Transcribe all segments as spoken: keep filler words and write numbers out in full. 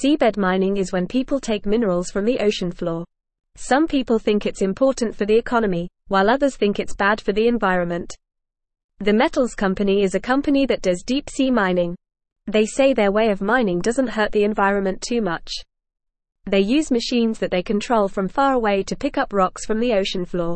Seabed mining is when people take minerals from the ocean floor. Some people think it's important for the economy, while others think it's bad for the environment. The Metals Company is a company that does deep-sea mining. They say their way of mining doesn't hurt the environment too much. They use machines that they control from far away to pick up rocks from the ocean floor.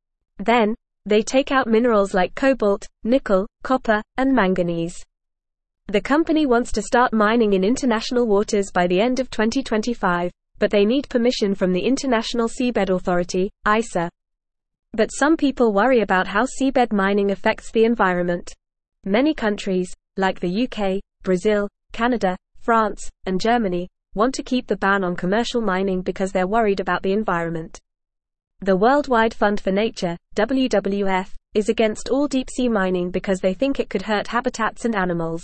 Then, they take out minerals like cobalt, nickel, copper, and manganese. The company wants to start mining in international waters by the end of twenty twenty-five, but they need permission from the International Seabed Authority, I S A. But some people worry about how seabed mining affects the environment. Many countries, like the U K, Brazil, Canada, France, and Germany, want to keep the ban on commercial mining because they're worried about the environment. The Worldwide Fund for Nature, W W F, is against all deep-sea mining because they think it could hurt habitats and animals.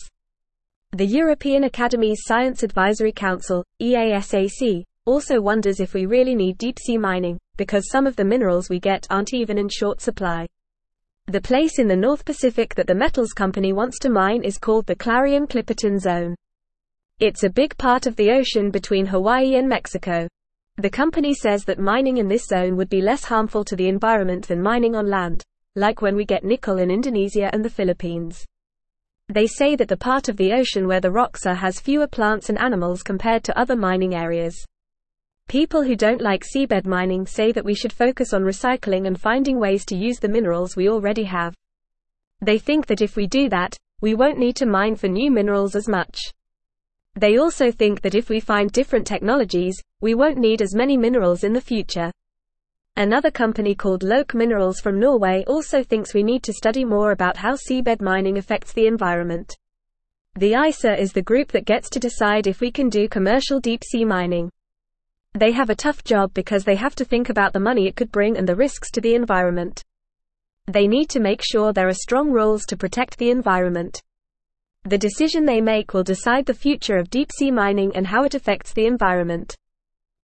The European Academy's Science Advisory Council, E A S A C, also wonders if we really need deep-sea mining, because some of the minerals we get aren't even in short supply. The place in the North Pacific that the Metals Company wants to mine is called the Clarion-Clipperton Zone. It's a big part of the ocean between Hawaii and Mexico. The company says that mining in this zone would be less harmful to the environment than mining on land, like when we get nickel in Indonesia and the Philippines. They say that the part of the ocean where the rocks are has fewer plants and animals compared to other mining areas. People who don't like seabed mining say that we should focus on recycling and finding ways to use the minerals we already have. They think that if we do that, we won't need to mine for new minerals as much. They also think that if we find different technologies, we won't need as many minerals in the future. Another company called Loke Minerals from Norway also thinks we need to study more about how seabed mining affects the environment. The I S A is the group that gets to decide if we can do commercial deep-sea mining. They have a tough job because they have to think about the money it could bring and the risks to the environment. They need to make sure there are strong rules to protect the environment. The decision they make will decide the future of deep-sea mining and how it affects the environment.